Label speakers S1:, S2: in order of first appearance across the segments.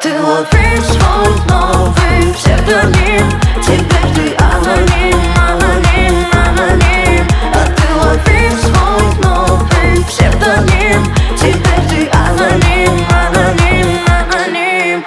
S1: ты ловишь свой новый псевдоним. Теперь ты аноним, аноним, аноним. А ты ловишь свой новый псевдоним. Теперь ты аноним, аноним, аноним.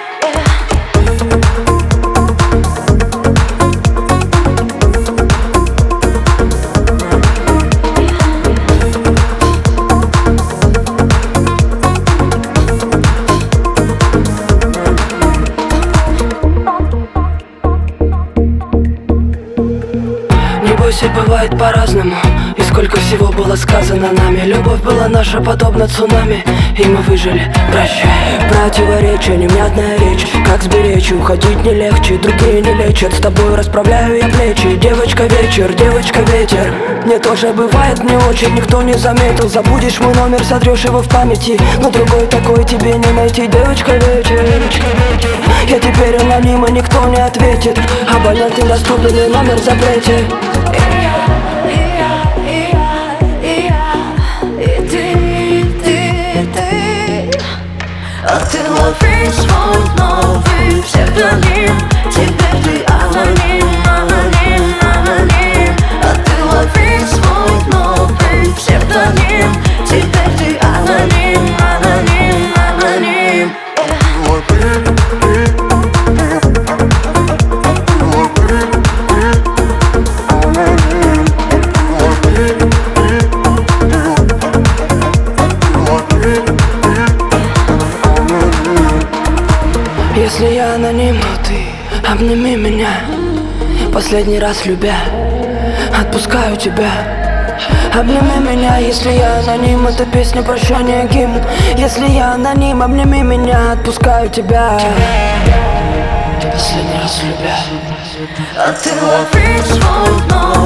S2: Не бойся, бывает по-разному. И сколько всего было сказано нами. Любовь была наша подобна цунами, и мы выжили, прощай. Противоречия, невнятная речь. Как сберечь, уходить не легче. Другие не лечат, с тобой расправляю я плечи. Девочка вечер, девочка ветер. Мне тоже бывает не очень, никто не заметил. Забудешь мой номер, сотрешь его в памяти. Но другой такой тебе не найти. Девочка вечер, я теперь аноним, и никто не ответит. Абонент недоступен, и номер в запрете.
S1: А ты ловишь свой новый псевдоним. Теперь ты аноним, аноним, аноним. А ты ловишь свой новый псевдоним. Теперь ты аноним, аноним, аноним.
S2: Если я аноним, то ты обними меня. Последний раз любя, отпускаю тебя. Обними меня, если я аноним. Это песня прощания, гимн. Если я аноним, обними меня, отпускаю тебя. Последний раз любя.
S1: А ты ловишь свой новый